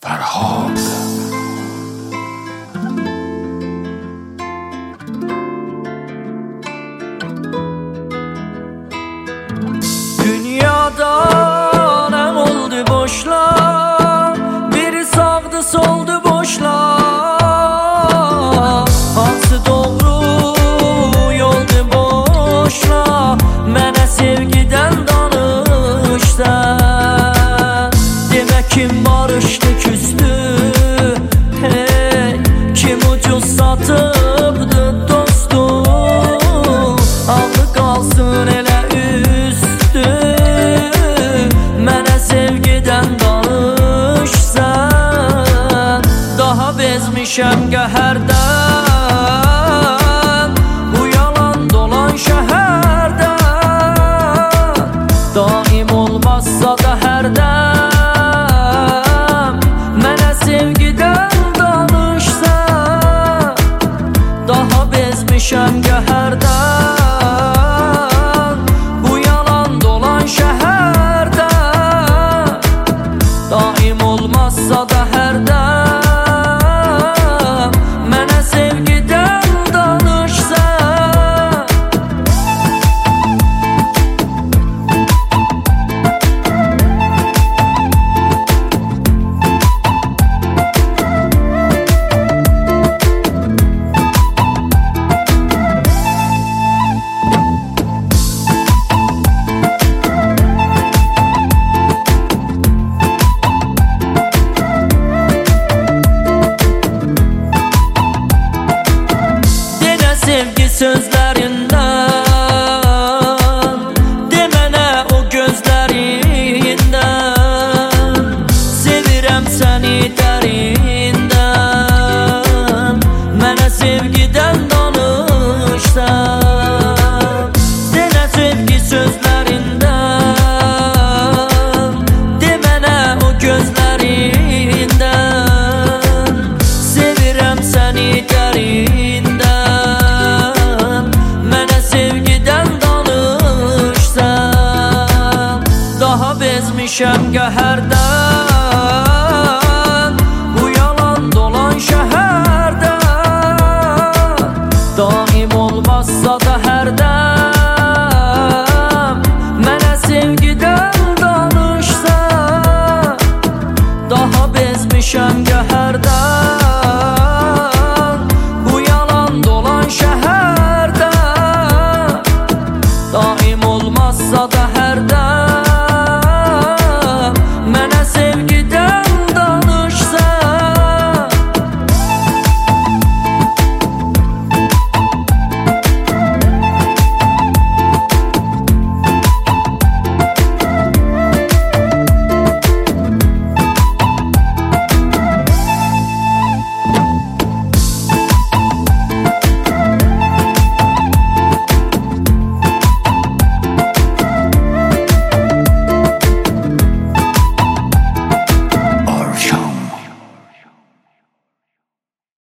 Fərhad. Dünyada nə oldu boşlar, biri sağdı soldu boşlar. Hansı doğru yoldu boşlar, mənə sevgidən danışsan. Demək kim barışdı küstü, hey, kim ucuz satıbdı dostu. Ağlı qalsın elə üstü, mənə sevgidən danışsan. Daha bezmişəm qəhərdən, bu yalan dolan şəhərdən. Daim olmazsa da hərdəm, mənə sevgidən danışsan. Daha bezmişəm qəhərdən, bu yalan dolan şəhərdən. Daim olmazsa da hərdəm, mənə sevgidən danışsan. Sevgi sözlərindən, demənə o gözlərindən. Sevirəm səni dərindən, mənə sevgidən danışsan. Denə sevgi sözlərindən, demənə o gözlərindən. Sevirəm səni dərindən, bezmişəm qəhərdən, bu yalan dolan şəhərdən. Daim olmazsa da hərdəm, mənə sevgidən danışsan. Daha bezmişəm qəhərdən.